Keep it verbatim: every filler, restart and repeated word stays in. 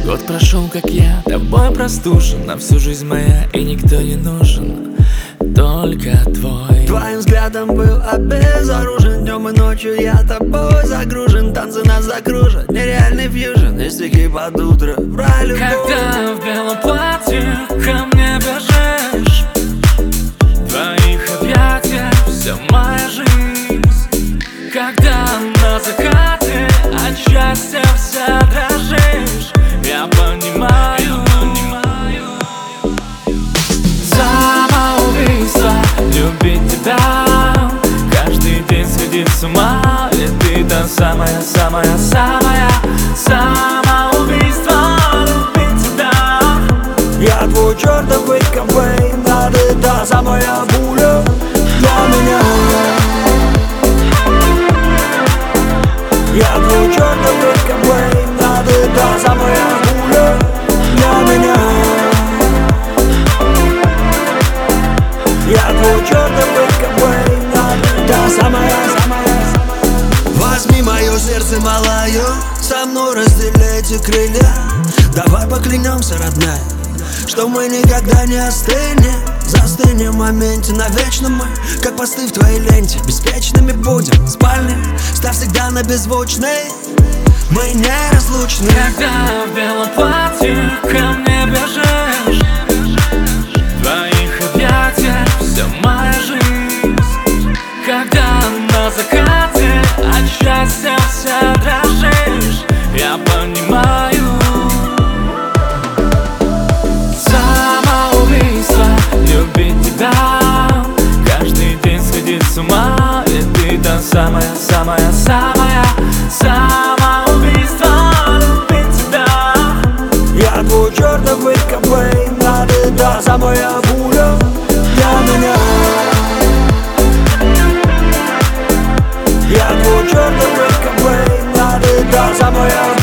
Год прошел, как я, тобой простужен, на всю жизнь моя, и никто не нужен, только твой. Твоим взглядом был обезоружен. Днем и ночью я тобой загружен. Танцы нас закружат, нереальный фьюжн. И стихи под утро про любовь. Когда в белом платье ко мне бежишь, в твоих объятиях вся моя жизнь. Когда на закате от счастья вся дрожишь, я понимаю, самоубийство любить тебя, каждый день сходить с ума. Ведь ты та самая, самая, самая, самоубийство любить тебя. Я твой чертовый Кобейн, да ты та самая пуля для меня. Я твой чертовый Кобейн, да ты та самая пуля для меня. Я твой чертовый Кобейн, да ты та самая, самая, самая. Возьми мое сердце, малое, со мной разделяй эти крылья. Давай поклянемся, родная, что мы никогда не остынем. Застынем в моменте навечно мы, как посты в твоей ленте. Беспечными будем в спальне, став всегда на беззвучной. Мы неразлучны. Когда в белом платье ко мне бежишь, в твоих объятиях вся моя жизнь. Когда на закате от счастья вся дрожишь, я понимаю, самоубийство любить тебя, каждый день сходить с ума. Ведь ты та самая, самая, самая, самоубийство любить тебя. Я твой чертовый Кобейн, да ты та самая пуля для меня. Я твой чертовый Кобейн, да ты та самая